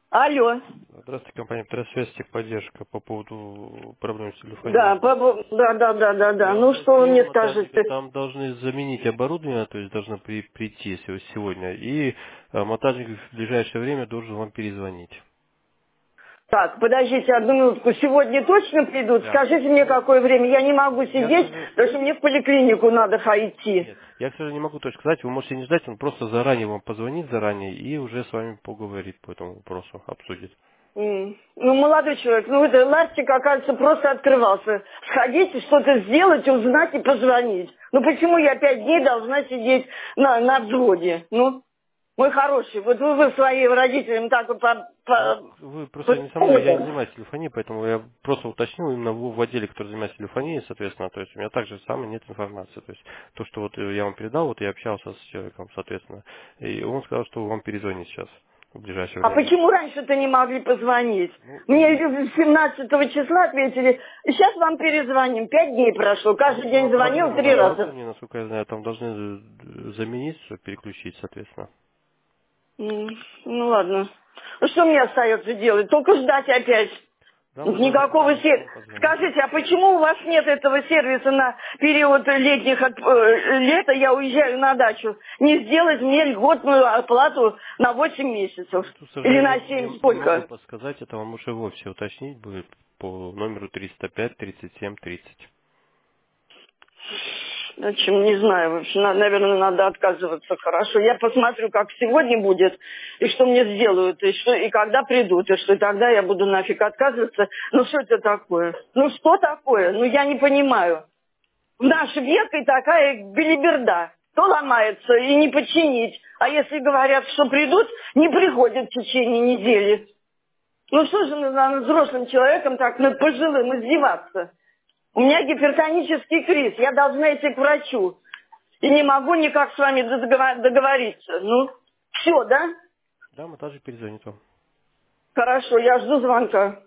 Алло. Здравствуйте, компания «Трансвязь», техподдержка по поводу проблем с Да, телефонией. да. Я Ну уже что вы снял мне монтажника, скажете? там должны заменить оборудование, то есть должно прийти сегодня, и монтажник в ближайшее время должен вам перезвонить. Так, подождите одну минутку. Сегодня точно придут? Да. Скажите мне, какое время. Я не могу Я, к сидеть, сожалению, потому что мне в поликлинику надо идти. нет, я, к сожалению, не могу точно сказать, вы можете не ждать, он просто заранее вам позвонит заранее и уже с вами поговорит по этому вопросу, обсудит. Ну, молодой человек, ну это ластик, оказывается, просто открывался. Сходите, что-то сделать, узнать и позвонить. Ну почему я 5 дней должна сидеть на взводе? Ну, мой хороший, вот вы своим родителям так вот Ну, вы просто не со мной, я не занимаюсь телефонией, поэтому я просто уточнил именно в отделе, который занимается телефонией, соответственно, то есть у меня также самое нет информации. То есть то, что вот я вам передал, вот я общался с человеком, соответственно, и он сказал, что вам перезвонит сейчас в ближайшее А время. почему раньше-то не могли позвонить? Ну, Мне 17 числа ответили, сейчас вам перезвоним. 5 дней прошло, каждый ну, день звонил оборудование, 3 раза. насколько я знаю, там должны заменить, всё, переключить, соответственно. Ну ладно. Ну что мне остается делать? Только ждать опять. Да, монтажник Никакого вам сервиса. позвонит. Скажите, а почему у вас нет этого сервиса на период летних лета, я уезжаю на дачу, не сделать мне льготную оплату на 8 месяцев? Ну, тут, к Или сожалению, на 7 не могу сколько? подсказать, это вам уже вовсе уточнить будет по номеру 305 37 30. В общем, не знаю, в общем, наверное, надо отказываться. Хорошо, я посмотрю, как сегодня будет, и что мне сделают, и когда придут, и что тогда я буду нафиг отказываться. Ну что это такое? Ну что такое? Ну я не понимаю. В наш век и такая белиберда. То ломается и не починить. А если говорят, что придут, не приходят в течение недели. Ну что же над взрослым человеком так над пожилым издеваться? У меня гипертонический криз, я должна идти к врачу. И не могу никак с вами договориться. Ну, все, да? Да, монтажник перезвонит вам. Хорошо, я жду звонка.